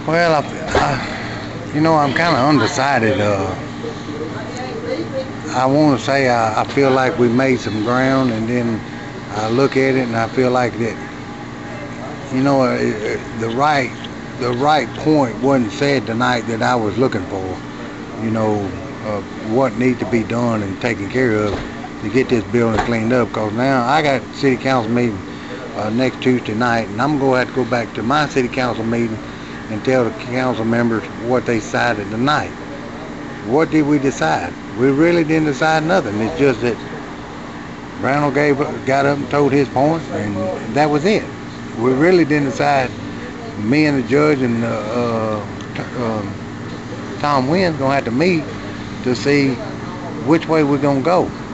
Well, I'm kind of undecided. I want to say I feel like we made some ground, and then I look at it and I feel like that, the right point wasn't said tonight that I was looking for. You know, what needs to be done and taken care of to get this building cleaned up. Because now I got city council meeting next Tuesday night, and I'm going to have to go back to my city council meeting and tell the council members what they decided tonight. What did we decide? We really didn't decide nothing. It's just that Brownell got up and told his point, and that was it. We really didn't decide. Me and the judge and Tom Wynn's gonna have to meet to see which way we're gonna go.